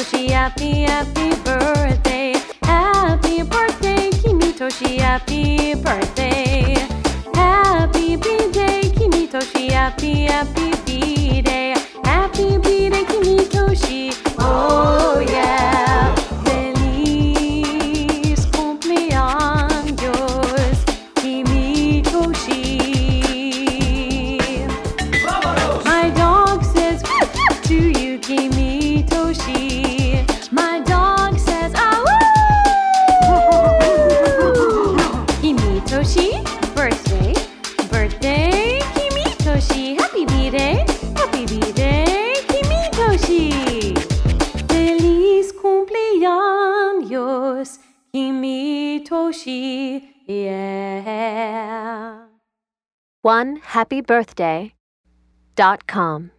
Toshi, happy, happy birthday. Happy birthday, Kimi Toshi, happy birthday. Happy B-Day, Kimi Toshi, happy, happy B-Day. Happy B-Day, Kimi Toshi, oh yeah. Feliz cumpleaños, Kimi Toshi. My dog says to you, Kimi Toshi. My dog says, ah woo! Kimi Toshi, birthday, birthday, Kimi Toshi. Happy B-Day, Kimi Toshi. Feliz cumpleaños, Kimi Toshi, yeah. OneHappyBirthday.com